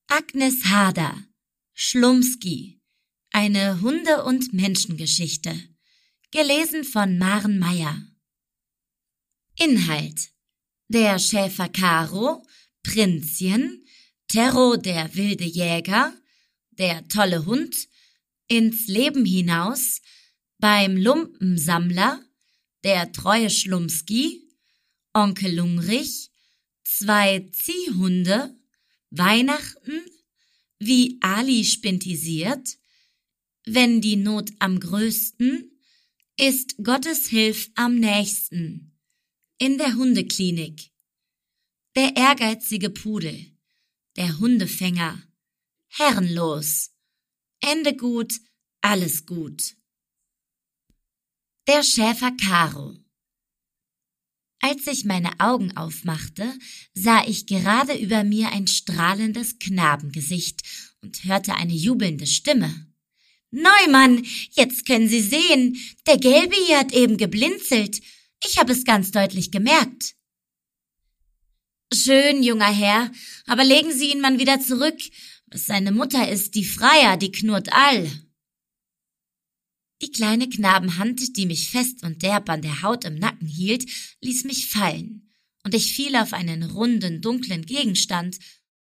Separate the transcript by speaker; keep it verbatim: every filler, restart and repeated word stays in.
Speaker 1: Agnes Harder, Schlumski, eine Hunde- und Menschengeschichte, gelesen von Maren Meyer. Inhalt: Der Schäfer Karo, Prinzchen, Terro der wilde Jäger, der tolle Hund, ins Leben hinaus, beim Lumpensammler, der treue Schlumski, Onkel Lungrich, zwei Ziehhunde, Weihnachten, wie Ali spintisiert, wenn die Not am größten, ist Gottes Hilf am nächsten, in der Hundeklinik, der ehrgeizige Pudel, der Hundefänger, herrenlos, Ende gut, alles gut. Der Schäfer Karo. Als ich meine Augen aufmachte, sah ich gerade über mir ein strahlendes Knabengesicht und hörte eine jubelnde Stimme. »Neumann, jetzt können Sie sehen, der Gelbe hier hat eben geblinzelt. Ich habe es ganz deutlich gemerkt.« »Schön, junger Herr, aber legen Sie ihn mal wieder zurück. Was seine Mutter ist, die Freier, die knurrt all.« Die kleine Knabenhand, die mich fest und derb an der Haut im Nacken hielt, ließ mich fallen, und ich fiel auf einen runden, dunklen Gegenstand